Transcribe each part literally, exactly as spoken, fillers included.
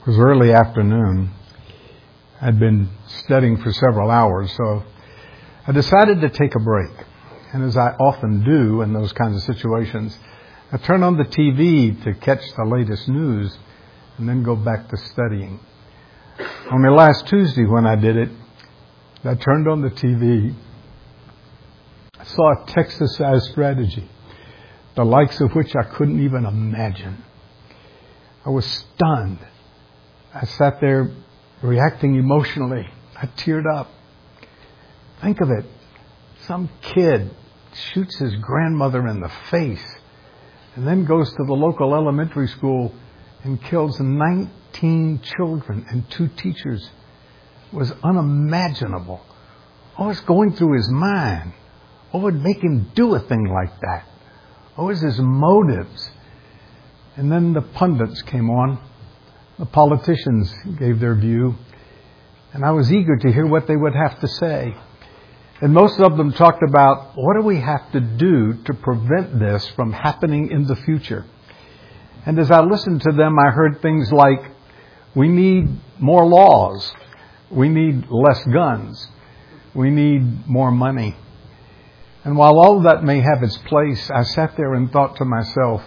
It was early afternoon. I'd been studying for several hours, so I decided to take a break. And as I often do in those kinds of situations, I turn on the T V to catch the latest news and then go back to studying. Only last Tuesday when I did it, I turned on the T V, I saw a Texas-sized strategy, the likes of which I couldn't even imagine. I was stunned. I sat there reacting emotionally. I teared up. Think of it. Some kid shoots his grandmother in the face and then goes to the local elementary school and kills nineteen children and two teachers. It was unimaginable. What was going through his mind? What would make him do a thing like that? What was his motives? And then the pundits came on. The politicians gave their view. And I was eager to hear what they would have to say. And most of them talked about, what do we have to do to prevent this from happening in the future? And as I listened to them, I heard things like, we need more laws. We need less guns. We need more money. And while all of that may have its place, I sat there and thought to myself,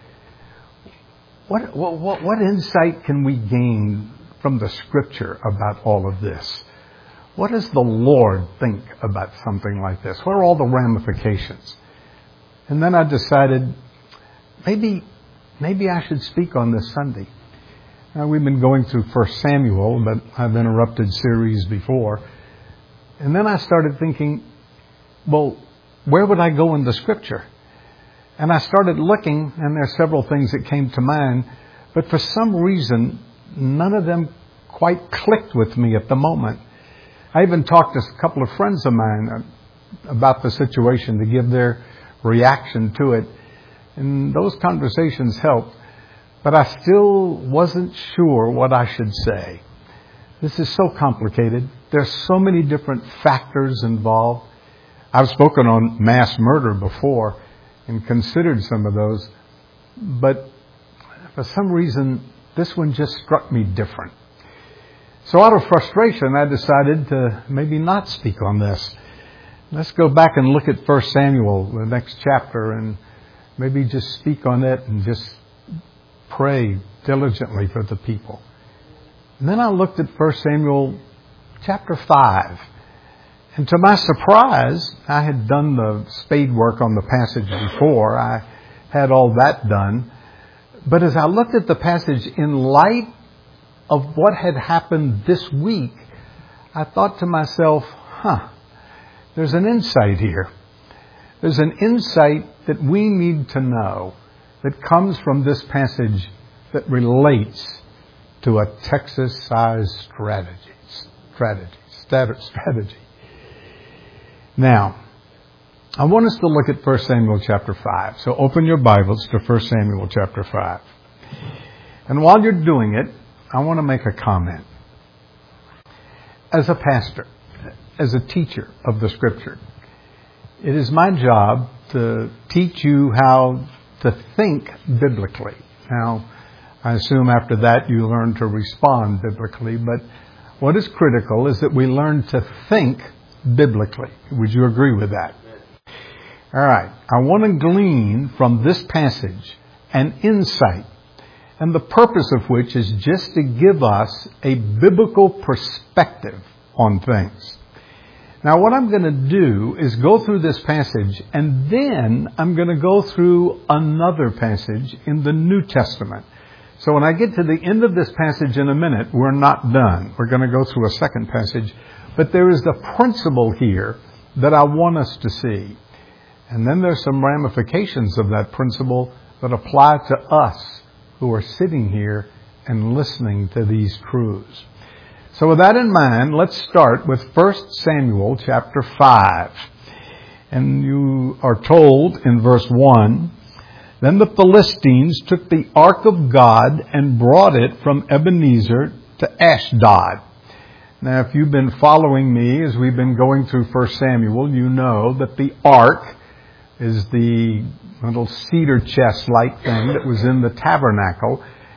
what, what, what insight can we gain from the Scripture about all of this? What does the Lord think about something like this? What are all the ramifications? And then I decided, maybe, maybe I should speak on this Sunday. Now, we've been going through First Samuel, but I've interrupted series before. And then I started thinking, well, where would I go in the Scripture? And I started looking, and there are several things that came to mind, but for some reason, none of them quite clicked with me at the moment. I even talked to a couple of friends of mine about the situation to give their reaction to it. And those conversations helped, but I still wasn't sure what I should say. This is so complicated. There's so many different factors involved. I've spoken on mass murder before and considered some of those, but for some reason, this one just struck me different. So out of frustration, I decided to maybe not speak on this. Let's go back and look at First Samuel, the next chapter, and maybe just speak on it and just pray diligently for the people. And then I looked at First Samuel chapter five. And to my surprise, I had done the spade work on the passage before. I had all that done. But as I looked at the passage in light of what had happened this week, I thought to myself, huh, there's an insight here. There's an insight that we need to know that comes from this passage that relates to a Texas-sized strategy. Strategy. Strategy. Now, I want us to look at First Samuel chapter five. So open your Bibles to First Samuel chapter five. And while you're doing it, I want to make a comment. As a pastor, as a teacher of the Scripture, it is my job to teach you how to think biblically. Now, I assume after that you learn to respond biblically, but what is critical is that we learn to think biblically. Would you agree with that? All right. I want to glean from this passage an insight, and the purpose of which is just to give us a biblical perspective on things. Now, what I'm going to do is go through this passage, and then I'm going to go through another passage in the New Testament. So when I get to the end of this passage in a minute, we're not done. We're going to go through a second passage. But there is the principle here that I want us to see. And then there's some ramifications of that principle that apply to us who are sitting here and listening to these truths. So with that in mind, let's start with First Samuel chapter five. And you are told in verse one, then the Philistines took the ark of God and brought it from Ebenezer to Ashdod. Now, if you've been following me as we've been going through First Samuel, you know that the ark is the little cedar chest-like thing that was in the tabernacle.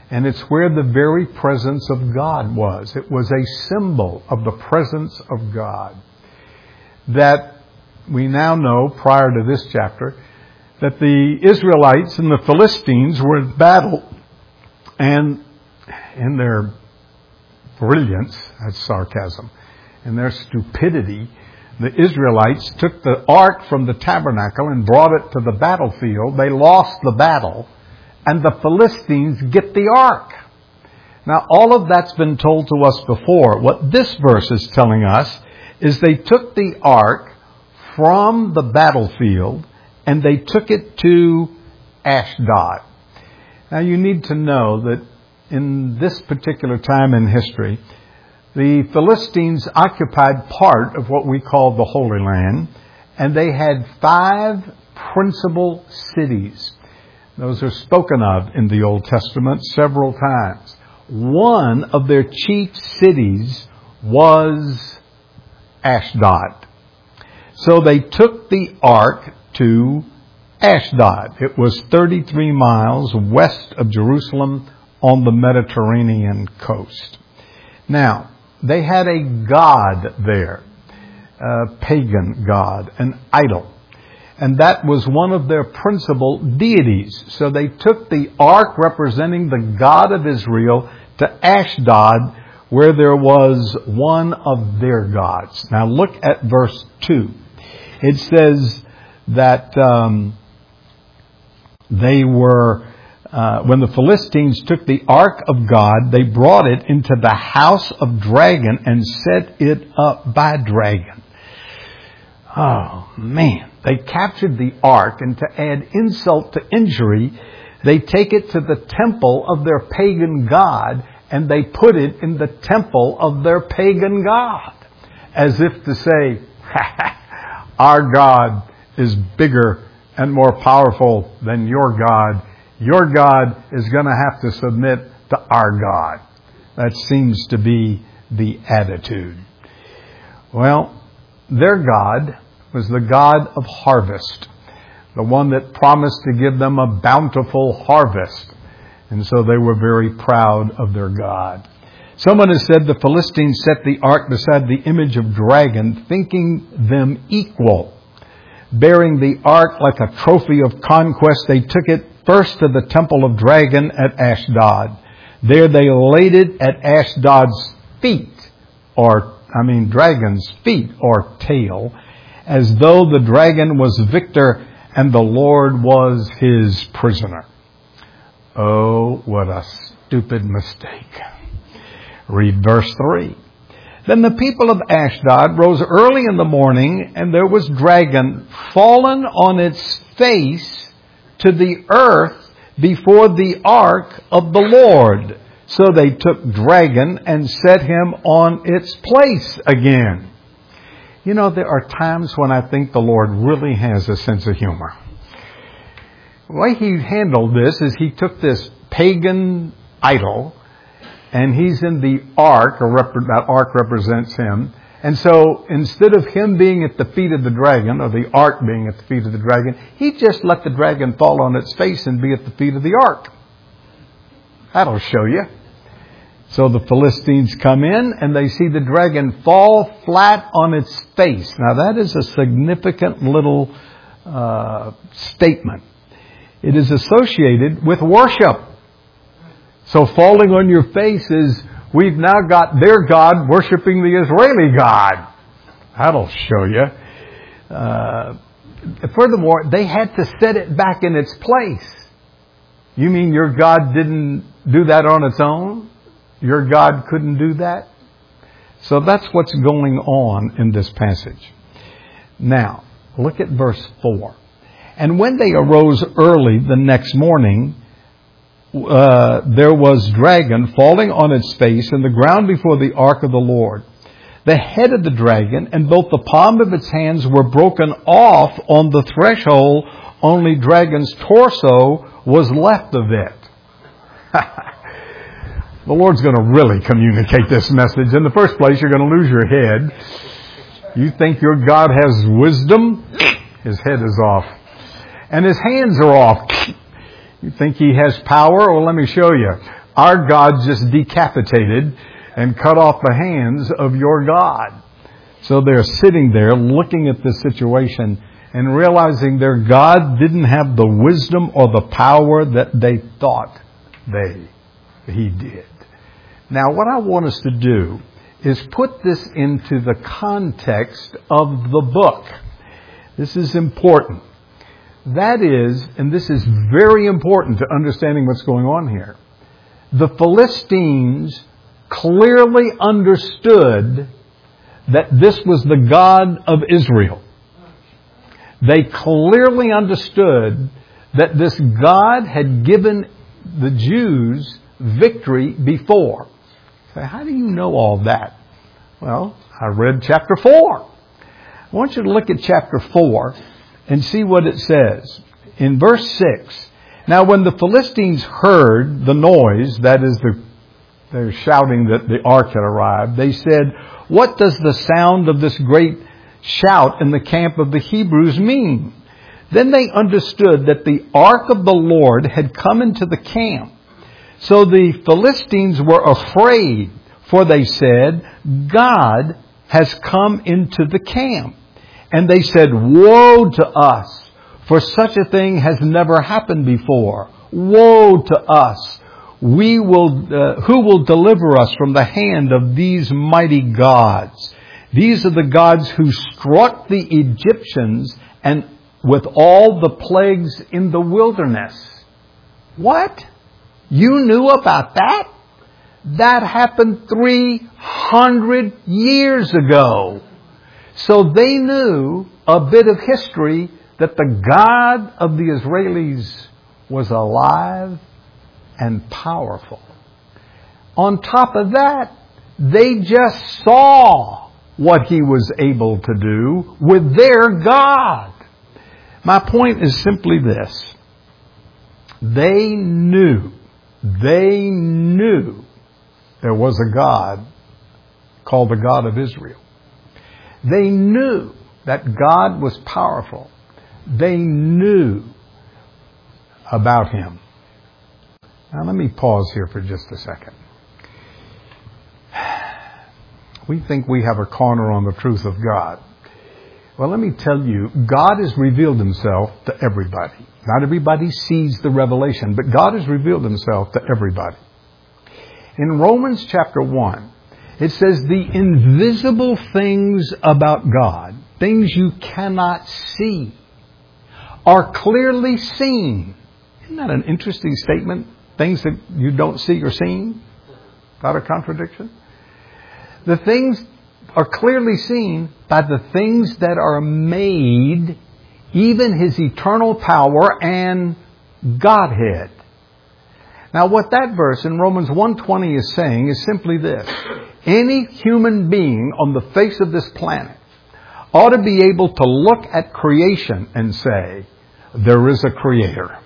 And it's where the very presence of God was. It was a symbol of the presence of God. That we now know, prior to this chapter, that the Israelites and the Philistines were in battle. And in their brilliance, that's sarcasm, in their stupidity, the Israelites took the ark from the tabernacle and brought it to the battlefield. They lost the battle, and the Philistines get the ark. Now, all of that's been told to us before. What this verse is telling us is they took the ark from the battlefield and they took it to Ashdod. Now, you need to know that in this particular time in history, the Philistines occupied part of what we call the Holy Land, and they had five principal cities. Those are spoken of in the Old Testament several times. One of their chief cities was Ashdod. So they took the ark to Ashdod. It was thirty-three miles west of Jerusalem on the Mediterranean coast. Now, they had a god there, a pagan god, an idol. And that was one of their principal deities. So they took the ark representing the God of Israel to Ashdod, where there was one of their gods. Now look at verse two. It says that um, they were, uh, when the Philistines took the ark of God, they brought it into the house of dragon and set it up by dragon. Oh, man. They captured the ark, and to add insult to injury, they take it to the temple of their pagan god, and they put it in the temple of their pagan god. As if to say, our God is bigger and more powerful than your God. Your God is going to have to submit to our God. That seems to be the attitude. Well, their God was the God of harvest, the one that promised to give them a bountiful harvest. And so they were very proud of their God. Someone has said the Philistines set the ark beside the image of dragon, thinking them equal. Bearing the ark like a trophy of conquest, they took it first to the temple of dragon at Ashdod. There they laid it at Ashdod's feet, or, I mean, dragon's feet, or tail, as though the dragon was victor and the Lord was his prisoner. Oh, what a stupid mistake. Read verse three. Then the people of Ashdod rose early in the morning, and there was dragon fallen on its face to the earth before the ark of the Lord. So they took dragon and set him on its place again. You know, there are times when I think the Lord really has a sense of humor. The way he handled this is he took this pagan idol, and he's in the ark, or rep- that ark represents him. And so instead of him being at the feet of the dragon, or the ark being at the feet of the dragon, he just let the dragon fall on its face and be at the feet of the ark. That'll show you. So the Philistines come in and they see the dragon fall flat on its face. Now that is a significant little uh, statement. It is associated with worship. So falling on your face is, we've now got their God worshiping the Israeli God. That'll show you. Uh, furthermore, they had to set it back in its place. You mean your God didn't do that on its own? Your God couldn't do that? So that's what's going on in this passage. Now, look at verse four. And when they arose early the next morning, uh, there was dragon falling on its face in the ground before the ark of the Lord. The head of the dragon and both the palm of its hands were broken off on the threshold. Only dragon's torso was left of it. The Lord's going to really communicate this message. In the first place, you're going to lose your head. You think your God has wisdom? His head is off. And his hands are off. You think he has power? Well, let me show you. Our God just decapitated and cut off the hands of your God. So they're sitting there looking at this situation and realizing their God didn't have the wisdom or the power that they thought they he did. Now, what I want us to do is put this into the context of the book. This is important. That is, and this is very important to understanding what's going on here, the Philistines clearly understood that this was the God of Israel. They clearly understood that this God had given the Jews victory before. So how do you know all that? Well, I read chapter four. I want you to look at chapter four and see what it says. In verse six, now when the Philistines heard the noise, that is, the, they're shouting that the ark had arrived, they said, "What does the sound of this great shout in the camp of the Hebrews mean?" Then they understood that the ark of the Lord had come into the camp. So the Philistines were afraid, for they said, "God has come into the camp." And they said, "Woe to us, for such a thing has never happened before. Woe to us! We will, uh, who will deliver us from the hand of these mighty gods? These are the gods who struck the Egyptians and with all the plagues in the wilderness." What? You knew about that? That happened three hundred years ago. So they knew a bit of history that the God of the Israelis was alive and powerful. On top of that, they just saw what he was able to do with their God. My point is simply this. They knew, they knew there was a God called the God of Israel. They knew that God was powerful. They knew about him. Now let me pause here for just a second. We think we have a corner on the truth of God. Well, let me tell you, God has revealed himself to everybody. Not everybody sees the revelation, but God has revealed himself to everybody. In Romans chapter one, it says the invisible things about God, things you cannot see, are clearly seen. Isn't that an interesting statement? Things that you don't see are seen? Not a contradiction? The things are clearly seen by the things that are made, even his eternal power and Godhead. Now what that verse in Romans one twenty is saying is simply this. Any human being on the face of this planet ought to be able to look at creation and say, there is a creator.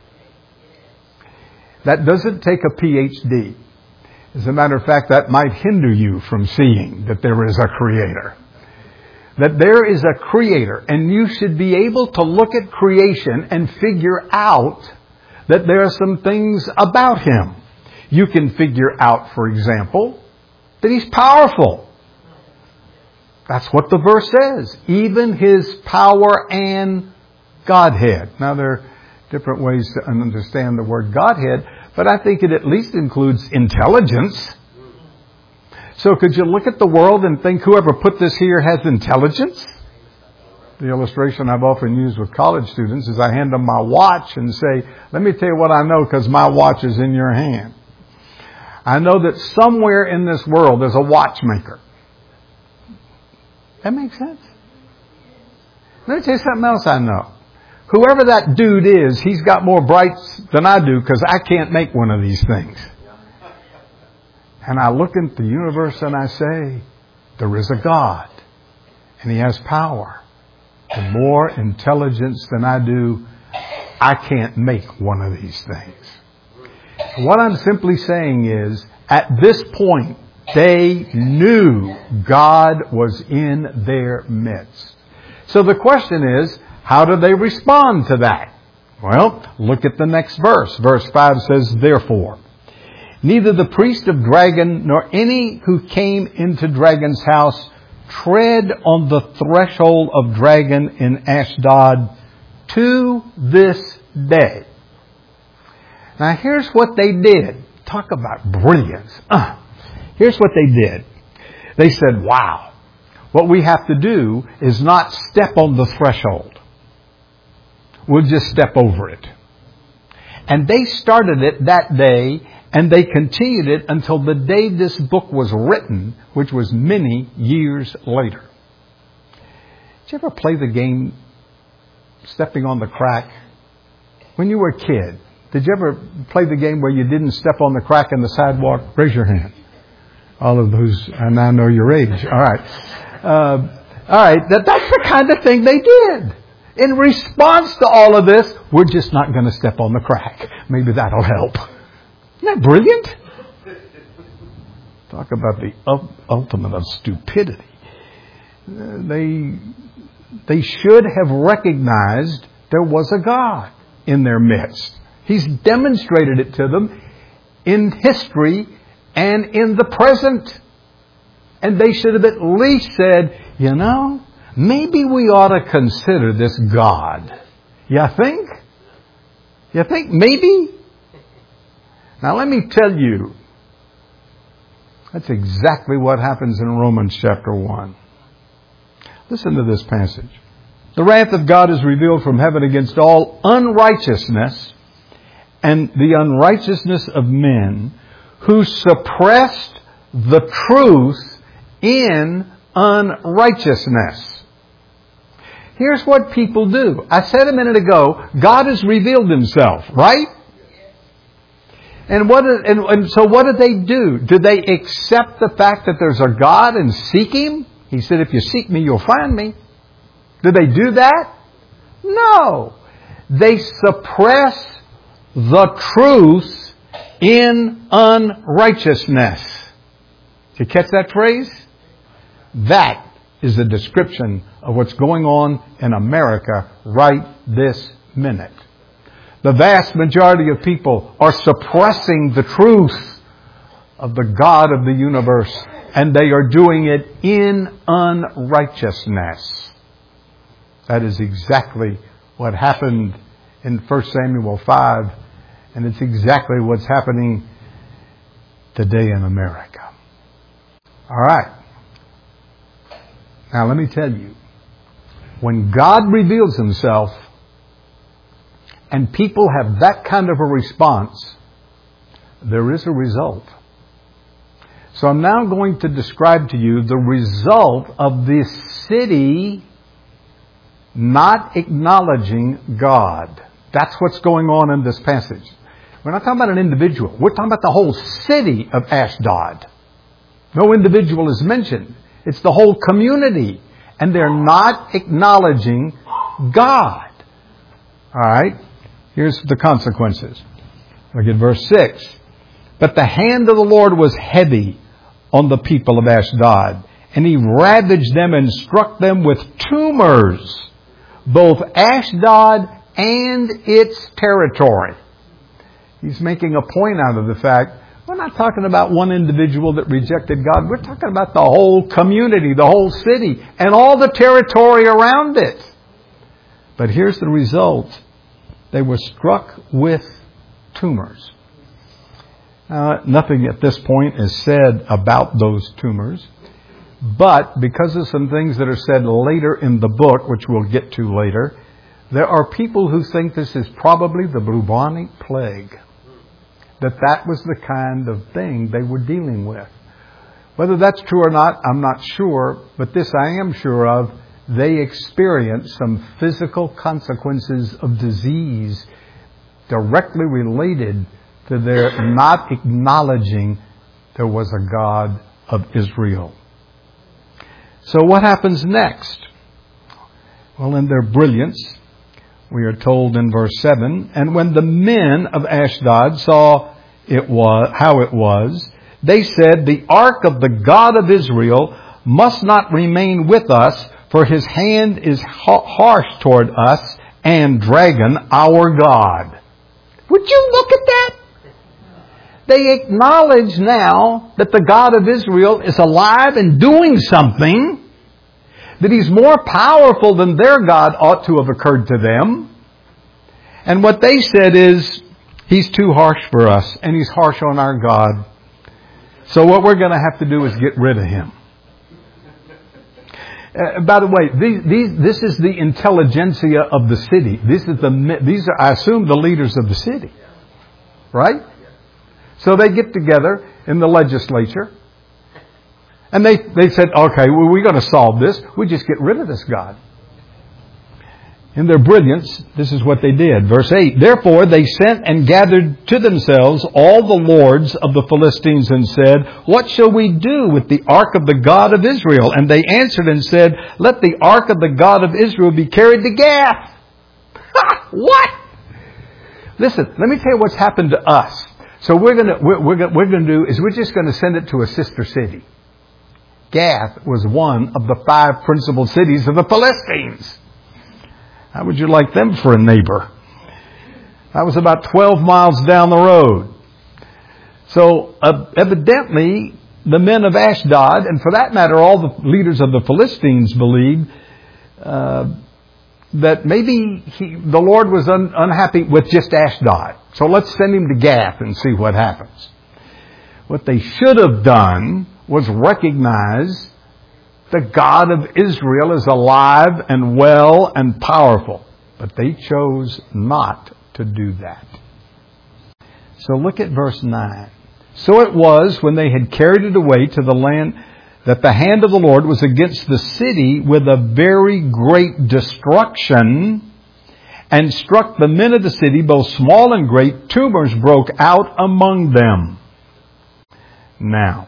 That doesn't take a P H D. As a matter of fact, that might hinder you from seeing that there is a creator. That there is a creator, and you should be able to look at creation and figure out that there are some things about him. You can figure out, for example, that he's powerful. That's what the verse says. Even his power and Godhead. Now, there are different ways to understand the word Godhead, but I think it at least includes intelligence. So could you look at the world and think whoever put this here has intelligence? The illustration I've often used with college students is I hand them my watch and say, let me tell you what I know because my watch is in your hand. I know that somewhere in this world there's a watchmaker. That makes sense? Let me tell you something else I know. Whoever that dude is, he's got more brights than I do because I can't make one of these things. And I look into the universe and I say, there is a God. And he has power. And more intelligence than I do, I can't make one of these things. What I'm simply saying is, at this point, they knew God was in their midst. So the question is, how do they respond to that? Well, look at the next verse. Verse five says, therefore, Neither the priest of Dagon nor any who came into Dagon's house tread on the threshold of Dagon in Ashdod to this day. Now here's what they did. Talk about brilliance. Uh, here's what they did. They said, wow, what we have to do is not step on the threshold. We'll just step over it. And they started it that day, and they continued it until the day this book was written, which was many years later. Did you ever play the game stepping on the crack? When you were a kid, did you ever play the game where you didn't step on the crack in the sidewalk? Raise your hand. All of those, and I know your age. All right. Uh, all right. That, that's the kind of thing they did. In response to all of this, we're just not going to step on the crack. Maybe that'll help. Isn't that brilliant? Talk about the ultimate of stupidity. They, they should have recognized there was a God in their midst. He's demonstrated it to them in history and in the present. And they should have at least said, you know, maybe we ought to consider this God. You think? You think maybe? Now let me tell you, that's exactly what happens in Romans chapter one. Listen to this passage. The wrath of God is revealed from heaven against all unrighteousness and the unrighteousness of men who suppressed the truth in unrighteousness. Here's what people do. I said a minute ago, God has revealed Himself, right? And what? And, and so what do they do? Do they accept the fact that there's a God and seek Him? He said, if you seek me, you'll find me. Do they do that? No. They suppress the truth in unrighteousness. Did you catch that phrase? That is a description of what's going on in America right this minute. The vast majority of people are suppressing the truth of the God of the universe, and they are doing it in unrighteousness. That is exactly what happened in First Samuel five, and it's exactly what's happening today in America. All right. Now let me tell you, when God reveals Himself and people have that kind of a response, there is a result. So I'm now going to describe to you the result of this city not acknowledging God. That's what's going on in this passage. We're not talking about an individual. We're talking about the whole city of Ashdod. No individual is mentioned. It's the whole community. And they're not acknowledging God. All right? Here's the consequences. Look at verse six. But the hand of the Lord was heavy on the people of Ashdod, and He ravaged them and struck them with tumors, both Ashdod and its territory. He's making a point out of the fact, we're not talking about one individual that rejected God. We're talking about the whole community, the whole city, and all the territory around it. But here's the result. They were struck with tumors. Uh, nothing at this point is said about those tumors. But because of some things that are said later in the book, which we'll get to later, there are people who think this is probably the bubonic plague. That that was the kind of thing they were dealing with. Whether that's true or not, I'm not sure. But this I am sure of. They experienced some physical consequences of disease directly related to their not acknowledging there was a God of Israel. So what happens next? Well, in their brilliance, we are told in verse seven, and when the men of Ashdod saw it was how it was, they said, the ark of the God of Israel must not remain with us, for His hand is harsh toward us and Dagon our God. Would you look at that? They acknowledge now that the God of Israel is alive and doing something, that He's more powerful than their God ought to have occurred to them. And what they said is, He's too harsh for us, and He's harsh on our God. So what we're going to have to do is get rid of Him. Uh, by the way, these, these, this is the intelligentsia of the city. This is the, these are, I assume, the leaders of the city. Right? So they get together in the legislature. And they, they said, okay, well, we're going to solve this. We just get rid of this God. In their brilliance, this is what they did. Verse eight, therefore they sent and gathered to themselves all the lords of the Philistines and said, what shall we do with the ark of the God of Israel? And they answered and said, let the ark of the God of Israel be carried to Gath. What? Listen, let me tell you what's happened to us. So we're going to, we're, we're going, we're going to do is we're just going to send it to a sister city. Gath was one of the five principal cities of the Philistines. How would you like them for a neighbor? That was about twelve miles down the road. So uh, evidently, the men of Ashdod, and for that matter, all the leaders of the Philistines believed uh, that maybe he, the Lord was un, unhappy with just Ashdod. So let's send him to Gath and see what happens. What they should have done was recognize the God of Israel is alive and well and powerful. But they chose not to do that. So look at verse nine. So it was when they had carried it away to the land that the hand of the Lord was against the city with a very great destruction and struck the men of the city, both small and great. Tumors broke out among them. Now,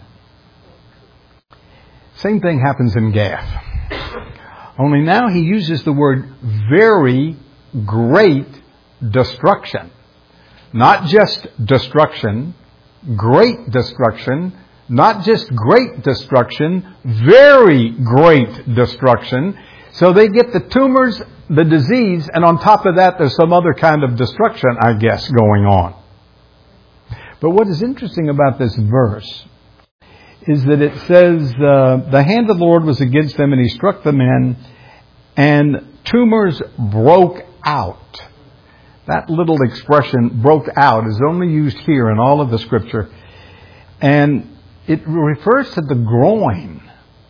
same thing happens in Gath. Only now he uses the word very great destruction. Not just destruction, great destruction. Not just great destruction, very great destruction. So they get the tumors, the disease, and on top of that there's some other kind of destruction, I guess, going on. But what is interesting about this verse is that it says, uh, the hand of the Lord was against them and He struck the men and tumors broke out. That little expression, broke out, is only used here in all of the Scripture. And it refers to the groin.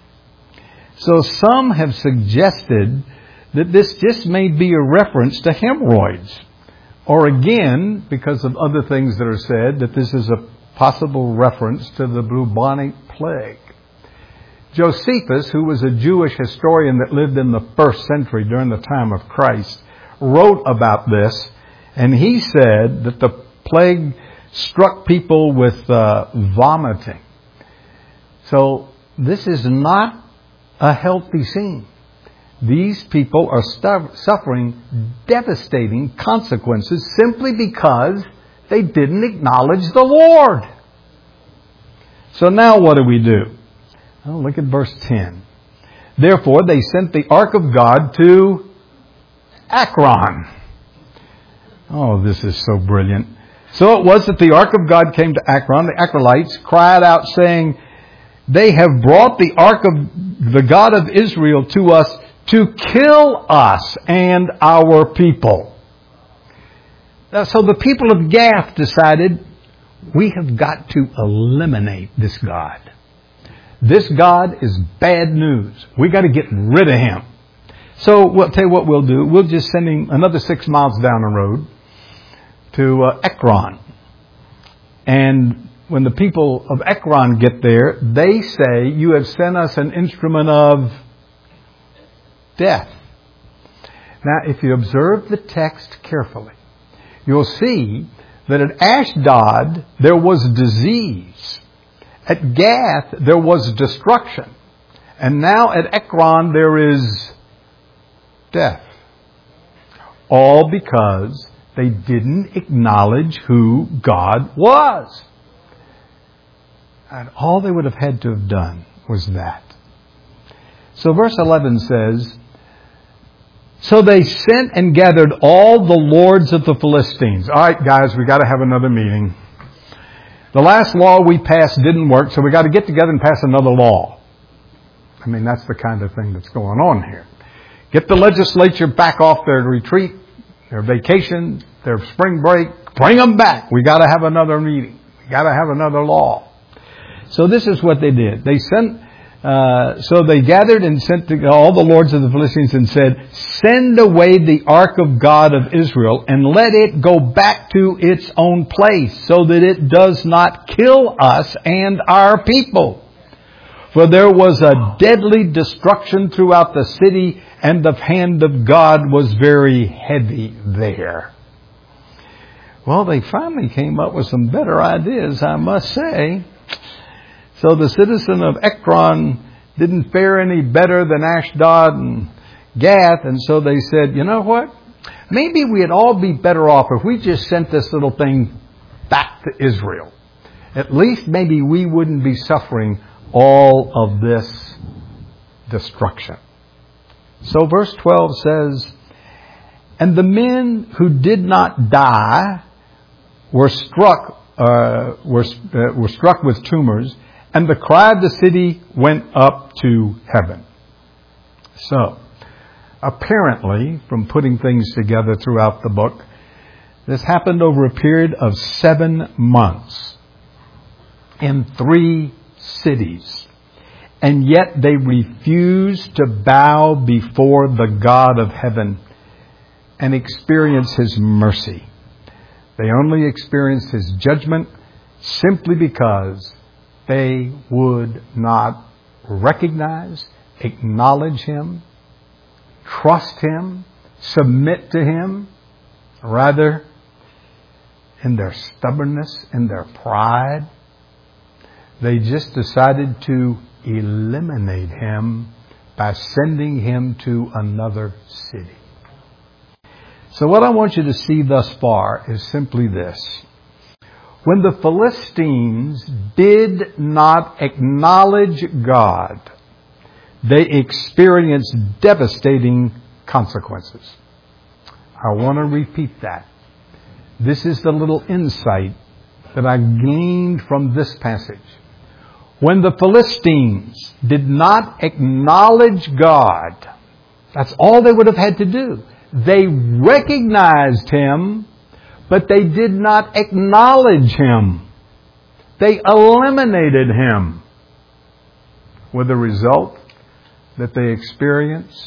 So some have suggested that this just may be a reference to hemorrhoids. Or again, because of other things that are said, that this is a possible reference to the bubonic plague. Josephus, who was a Jewish historian that lived in the first century during the time of Christ, wrote about this, and he said that the plague struck people with uh, vomiting. So this is not a healthy scene. These people are stu- suffering devastating consequences simply because they didn't acknowledge the Lord. So now what do we do? Oh, look at verse ten. Therefore they sent the ark of God to Ekron. Oh, this is so brilliant. So it was that the ark of God came to Ekron. The Ekronites cried out saying, they have brought the ark of the God of Israel to us to kill us and our people. So the people of Gath decided, we have got to eliminate this God. This God is bad news. We got to get rid of him. So we'll tell you what we'll do. We'll just send him another six miles down the road to uh, Ekron. And when the people of Ekron get there, they say, you have sent us an instrument of death. Now, if you observe the text carefully, you'll see that at Ashdod there was disease. At Gath there was destruction. And now at Ekron there is death. All because they didn't acknowledge who God was. And all they would have had to have done was that. So verse eleven says, so they sent and gathered all the lords of the Philistines. All right, guys, we got to have another meeting. The last law we passed didn't work, so we got to get together and pass another law. I mean, that's the kind of thing that's going on here. Get the legislature back off their retreat, their vacation, their spring break. Bring them back. We got to have another meeting. We got to have another law. So this is what they did. They sent, uh, so they gathered and sent to all the lords of the Philistines and said, send away the ark of God of Israel and let it go back to its own place so that it does not kill us and our people. For there was a deadly destruction throughout the city, and the hand of God was very heavy there. Well, they finally came up with some better ideas, I must say. So the citizen of Ekron didn't fare any better than Ashdod and Gath, and so they said, you know what? Maybe we'd all be better off if we just sent this little thing back to Israel. At least maybe we wouldn't be suffering all of this destruction. So verse twelve says, and the men who did not die were struck uh, were uh, were struck with tumors, and the cry of the city went up to heaven. So, apparently, from putting things together throughout the book, this happened over a period of seven months in three cities. And yet they refused to bow before the God of heaven and experience His mercy. They only experienced His judgment simply because they would not recognize, acknowledge Him, trust Him, submit to Him. Rather, in their stubbornness, in their pride, they just decided to eliminate Him by sending Him to another city. So what I want you to see thus far is simply this. When the Philistines did not acknowledge God, they experienced devastating consequences. I want to repeat that. This is the little insight that I gleaned from this passage. When the Philistines did not acknowledge God, that's all they would have had to do. They recognized Him, but they did not acknowledge Him. They eliminated Him, with the result that they experienced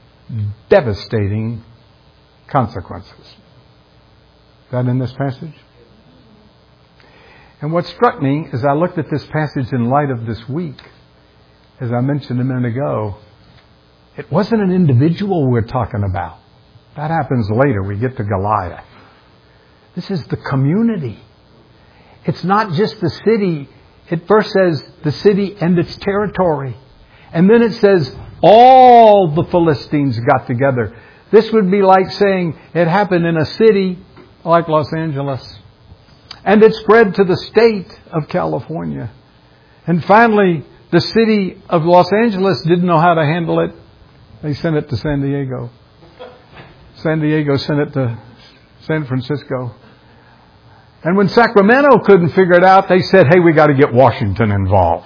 devastating consequences. Is that in this passage? And what struck me as I looked at this passage in light of this week, as I mentioned a minute ago, it wasn't an individual we're talking about. That happens later. We get to Goliath. This is the community. It's not just the city. It first says the city and its territory. And then it says all the Philistines got together. This would be like saying it happened in a city like Los Angeles. And it spread to the state of California. And finally, the city of Los Angeles didn't know how to handle it. They sent it to San Diego. San Diego sent it to San Francisco. And when Sacramento couldn't figure it out, they said, hey, we got to get Washington involved.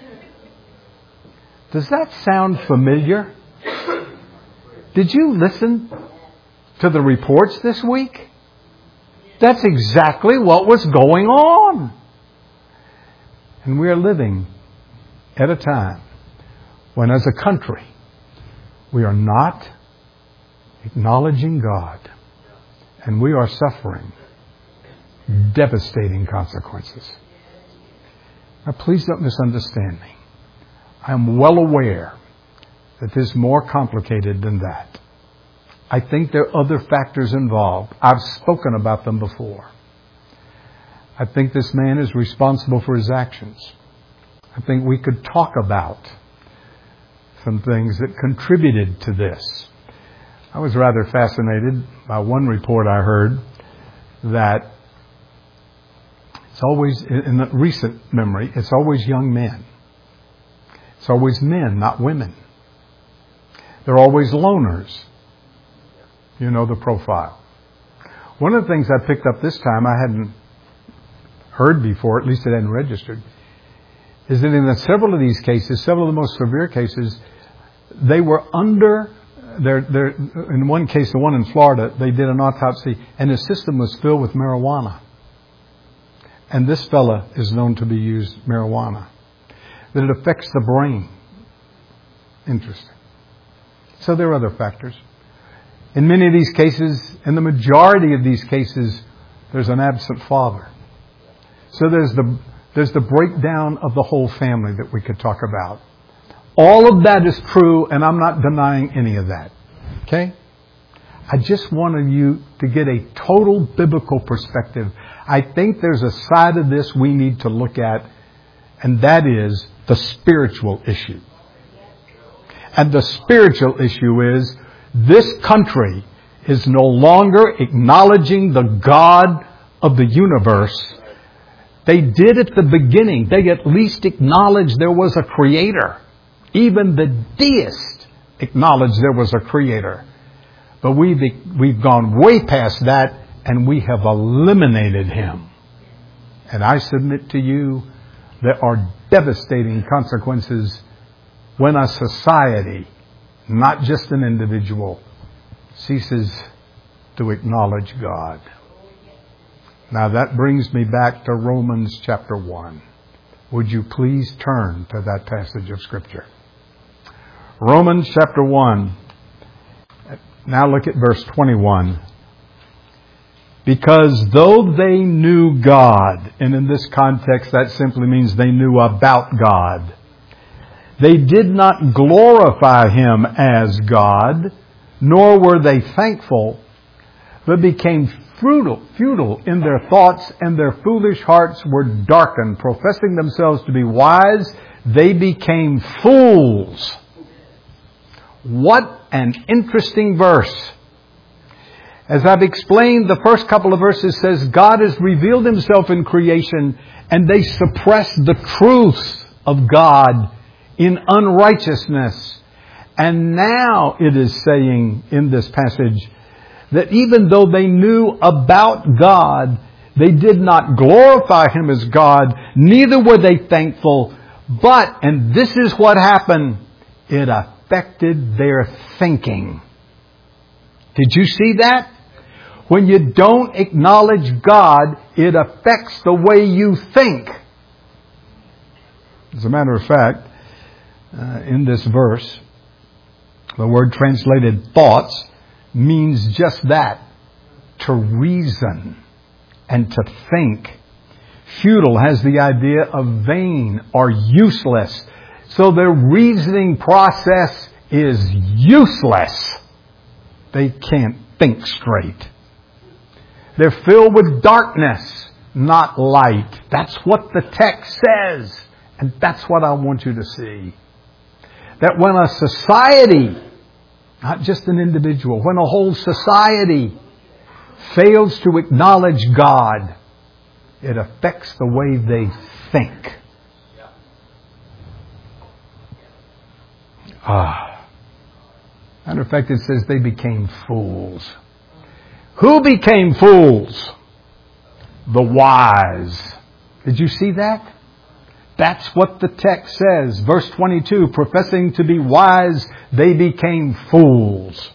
Does that sound familiar? Did you listen to the reports this week? That's exactly what was going on. And we are living at a time when, as a country, we are not acknowledging God, and we are suffering devastating consequences. Now, please don't misunderstand me. I am well aware that this is more complicated than that. I think there are other factors involved. I've spoken about them before. I think this man is responsible for his actions. I think we could talk about some things that contributed to this. I was rather fascinated by one report I heard that it's always, in the recent memory, it's always young men. It's always men, not women. They're always loners. You know the profile. One of the things I picked up this time I hadn't heard before, at least it hadn't registered, is that in several of these cases, several of the most severe cases, they were under, their, their, in one case, the one in Florida, they did an autopsy and the system was filled with marijuana. And this fella is known to be used marijuana. That it affects the brain. Interesting. So there are other factors. In many of these cases, in the majority of these cases, there's an absent father. So there's the there's the breakdown of the whole family that we could talk about. All of that is true, and I'm not denying any of that. Okay? I just wanted you to get a total biblical perspective. I think there's a side of this we need to look at, and that is the spiritual issue. And the spiritual issue is this country is no longer acknowledging the God of the universe. They did at the beginning. They at least acknowledged there was a creator. Even the deist acknowledged there was a creator. But we've, we've gone way past that and we have eliminated him. And I submit to you, there are devastating consequences when a society, not just an individual, ceases to acknowledge God. Now that brings me back to Romans chapter one. Would you please turn to that passage of Scripture? Romans chapter one. Now look at verse twenty-one. Because though they knew God, and in this context that simply means they knew about God, they did not glorify Him as God, nor were they thankful, but became futile, futile in their thoughts, and their foolish hearts were darkened. Professing themselves to be wise, they became fools. What an interesting verse. As I've explained, the first couple of verses says God has revealed Himself in creation, and they suppress the truth of God in unrighteousness. And now it is saying in this passage that even though they knew about God, they did not glorify Him as God, neither were they thankful. But, and this is what happened, it affected their thinking. Did you see that? When you don't acknowledge God, it affects the way you think. As a matter of fact, uh, in this verse, the word translated thoughts means just that, to reason and to think. Futile has the idea of vain or useless. So their reasoning process is useless. They can't think straight. They're filled with darkness, not light. That's what the text says. And that's what I want you to see. That when a society, not just an individual, when a whole society fails to acknowledge God, it affects the way they think. Ah. Matter of fact, it says they became fools. Who became fools? The wise. Did you see that? That's what the text says. Verse twenty-two, professing to be wise, they became fools.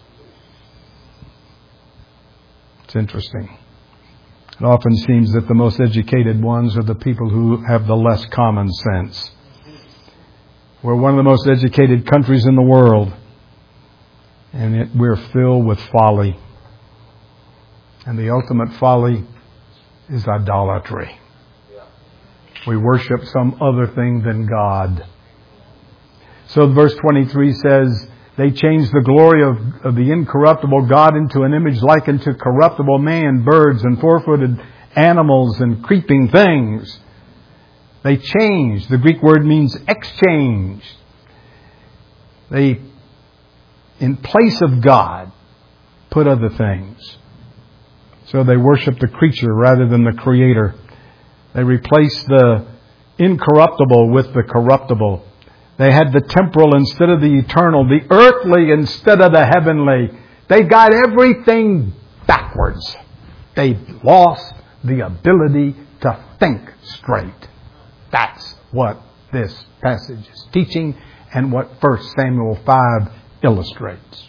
It's interesting. It often seems that the most educated ones are the people who have the less common sense. We're one of the most educated countries in the world, and it, we're filled with folly. And the ultimate folly is idolatry. We worship some other thing than God. So verse twenty-three says, they changed the glory of, of the incorruptible God into an image likened to corruptible man, birds, and four-footed animals, and creeping things. They changed. The Greek word means exchange. They, in place of God, put other things. So they worship the creature rather than the Creator. They replaced the incorruptible with the corruptible. They had the temporal instead of the eternal, the earthly instead of the heavenly. They got everything backwards. They lost the ability to think straight. That's what this passage is teaching and what First Samuel five illustrates.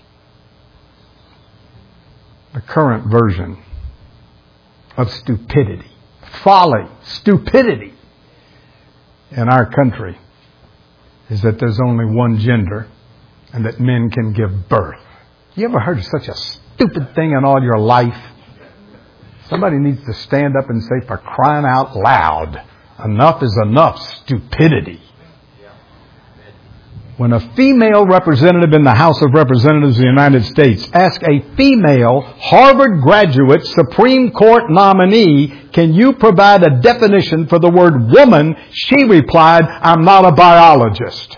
The current version of stupidity, folly, stupidity in our country is that there's only one gender and that men can give birth. You ever heard of such a stupid thing in all your life? Somebody needs to stand up and say, for crying out loud, enough is enough stupidity. When a female representative in the House of Representatives of the United States asked a female Harvard graduate Supreme Court nominee, can you provide a definition for the word woman? She replied, I'm not a biologist.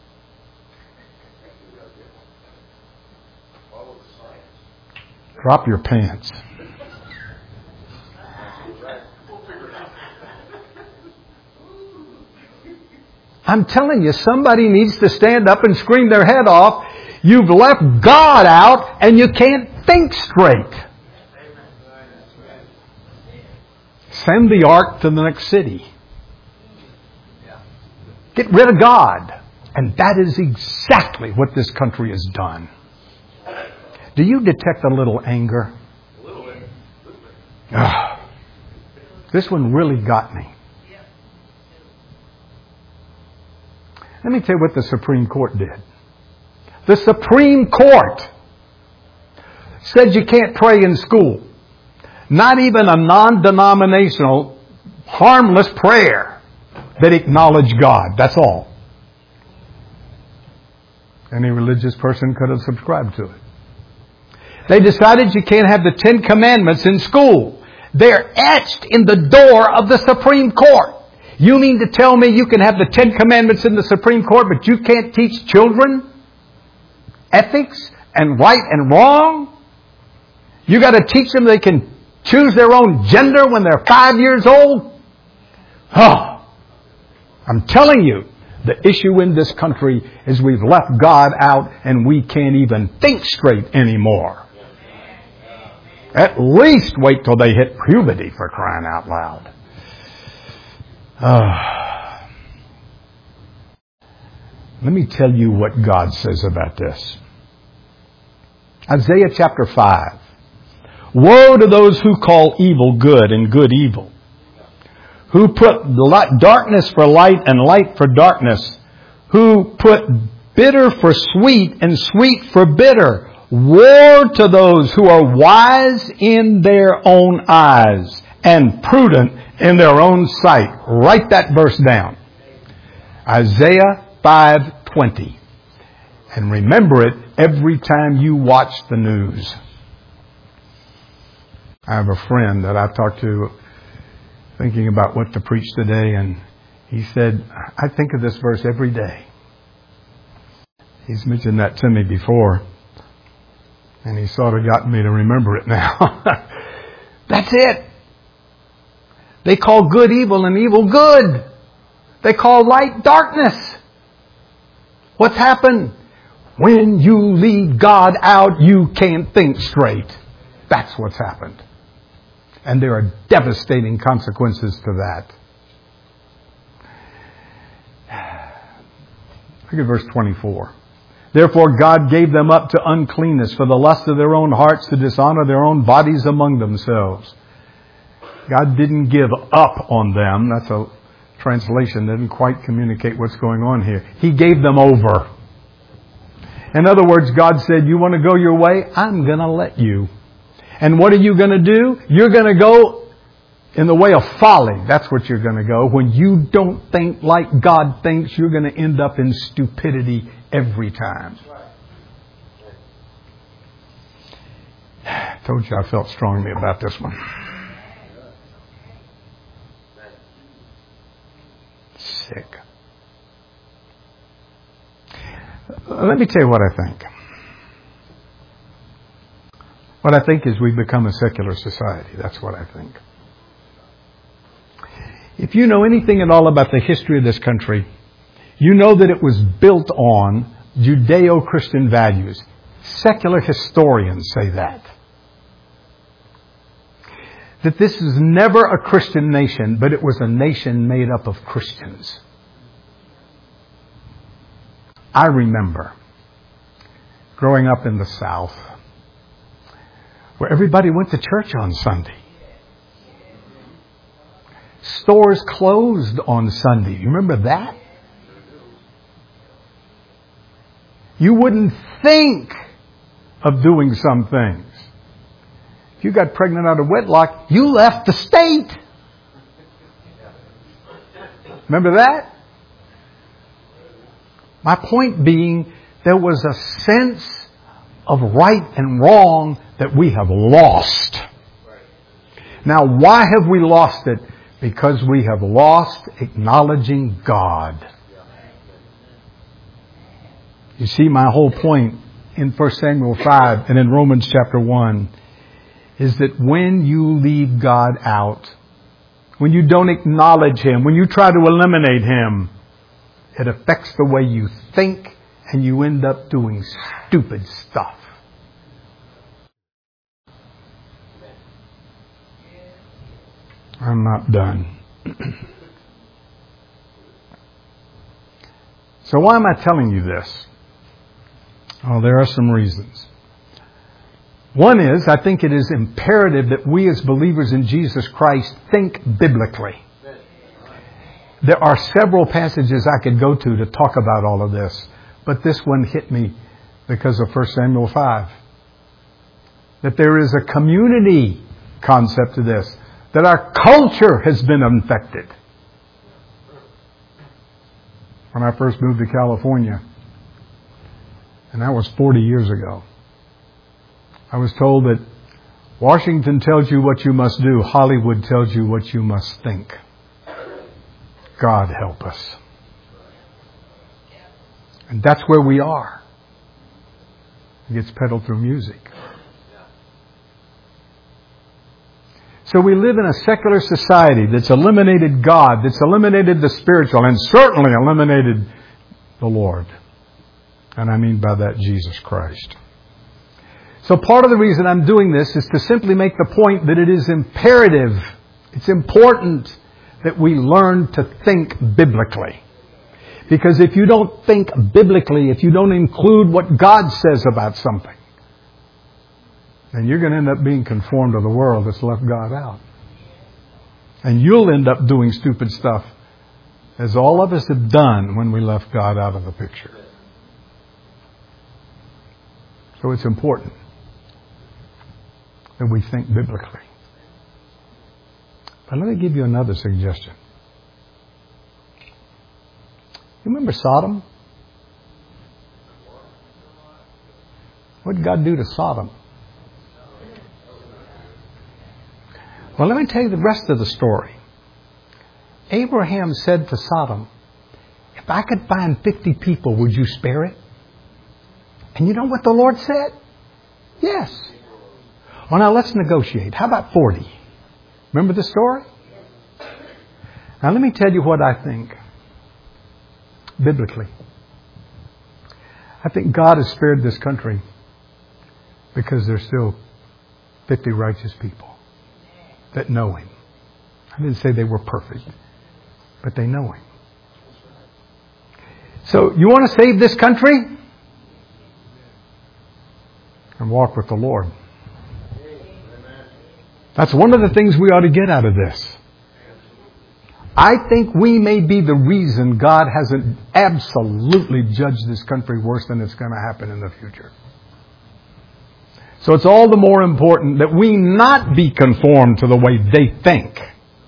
Drop your pants. I'm telling you, somebody needs to stand up and scream their head off. You've left God out and you can't think straight. Send the ark to the next city. Get rid of God. And that is exactly what this country has done. Do you detect a little anger? Ugh. This one really got me. Let me tell you what the Supreme Court did. The Supreme Court said you can't pray in school. Not even a non-denominational, harmless prayer that acknowledged God. That's all. Any religious person could have subscribed to it. They decided you can't have the Ten Commandments in school. They're etched in the door of the Supreme Court. You mean to tell me you can have the Ten Commandments in the Supreme Court, but you can't teach children ethics and right and wrong? You got to teach them they can choose their own gender when they're five years old? Oh, I'm telling you, the issue in this country is we've left God out and we can't even think straight anymore. At least wait till they hit puberty, for crying out loud. Uh, let me tell you what God says about this. Isaiah chapter five. Woe to those who call evil good and good evil, who put light, darkness for light and light for darkness, who put bitter for sweet and sweet for bitter. Woe to those who are wise in their own eyes and prudent in their own sight. Write that verse down. Isaiah five twenty. And remember it every time you watch the news. I have a friend that I talked to thinking about what to preach today, and he said, I think of this verse every day. He's mentioned that to me before, and he sort of got me to remember it now. That's it. They call good evil and evil good. They call light darkness. What's happened? When you leave God out, you can't think straight. That's what's happened. And there are devastating consequences to that. Look at verse twenty-four. Therefore God gave them up to uncleanness for the lust of their own hearts, to dishonor their own bodies among themselves. God didn't give up on them. That's a translation that didn't quite communicate what's going on here. He gave them over. In other words, God said, you want to go your way? I'm going to let you. And what are you going to do? You're going to go in the way of folly. That's what you're going to go. When you don't think like God thinks, you're going to end up in stupidity every time. I told you I felt strongly about this one. Sick. Let me tell you what I think. What I think is we've become a secular society. That's what I think. If you know anything at all about the history of this country, you know that it was built on Judeo-Christian values. Secular historians say that. that this is never a Christian nation, but it was a nation made up of Christians. I remember growing up in the South, where everybody went to church on Sunday. Stores closed on Sunday. You remember that? You wouldn't think of doing some things. If you got pregnant out of wedlock, you left the state. Remember that? My point being, there was a sense of right and wrong that we have lost. Now, why have we lost it? Because we have lost acknowledging God. You see, my whole point in First Samuel five and in Romans chapter one is that when you leave God out, when you don't acknowledge Him, when you try to eliminate Him, it affects the way you think and you end up doing stupid stuff. I'm not done. So why am I telling you this? Oh, there are some reasons. One is, I think it is imperative that we as believers in Jesus Christ think biblically. There are several passages I could go to to talk about all of this, but this one hit me because of First Samuel five. That there is a community concept to this. That our culture has been infected. When I first moved to California, and that was forty years ago, I was told that Washington tells you what you must do, Hollywood tells you what you must think. God help us. And that's where we are. It gets peddled through music. So we live in a secular society that's eliminated God, that's eliminated the spiritual, and certainly eliminated the Lord. And I mean by that Jesus Christ. So part of the reason I'm doing this is to simply make the point that it is imperative, it's important that we learn to think biblically. Because if you don't think biblically, if you don't include what God says about something, then you're going to end up being conformed to the world that's left God out. And you'll end up doing stupid stuff, as all of us have done when we left God out of the picture. So it's important that we think biblically. But let me give you another suggestion. You remember Sodom? What did God do to Sodom? Well, let me tell you the rest of the story. Abraham said to Sodom, if I could find fifty people, would you spare it? And you know what the Lord said? Yes. Well, now let's negotiate. How about forty? Remember the story? Now let me tell you what I think. Biblically. I think God has spared this country because there's still fifty righteous people that know Him. I didn't say they were perfect, but they know Him. So, you want to save this country? And walk with the Lord. That's one of the things we ought to get out of this. I think we may be the reason God hasn't absolutely judged this country worse than it's going to happen in the future. So it's all the more important that we not be conformed to the way they think.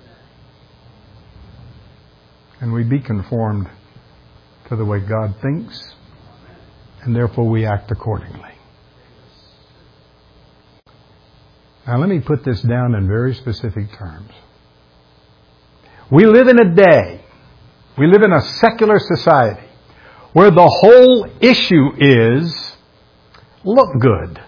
And we be conformed to the way God thinks, and therefore we act accordingly. Now let me put this down in very specific terms. We live in a day, we live in a secular society, where the whole issue is look good.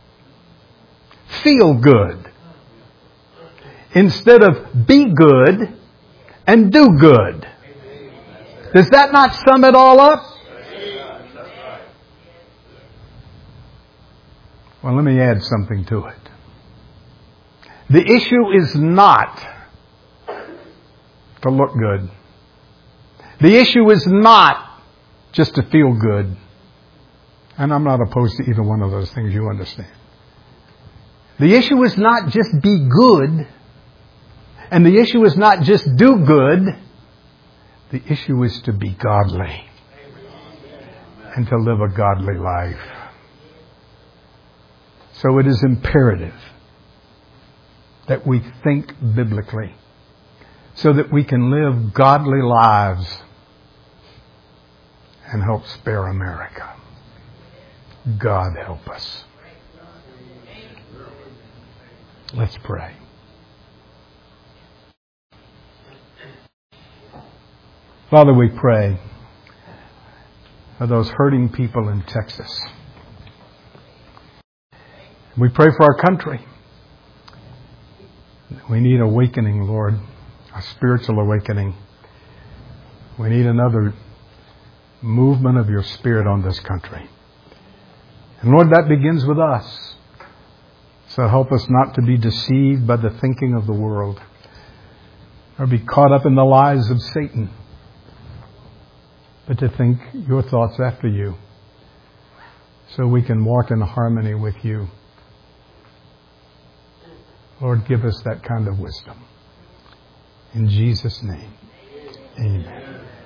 Feel good. Instead of be good and do good. Does that not sum it all up? Well, let me add something to it. The issue is not to look good. The issue is not just to feel good. And I'm not opposed to either one of those things, you understand. The issue is not just be good. And the issue is not just do good. The issue is to be godly. And to live a godly life. So it is imperative that we think biblically so that we can live godly lives and help spare America. God help us. Let's pray. Father, we pray for those hurting people in Texas. We pray for our country. We need awakening, Lord, a spiritual awakening. We need another movement of your Spirit on this country. And Lord, that begins with us. So help us not to be deceived by the thinking of the world or be caught up in the lies of Satan, but to think your thoughts after you so we can walk in harmony with you. Lord, give us that kind of wisdom. In Jesus' name, amen.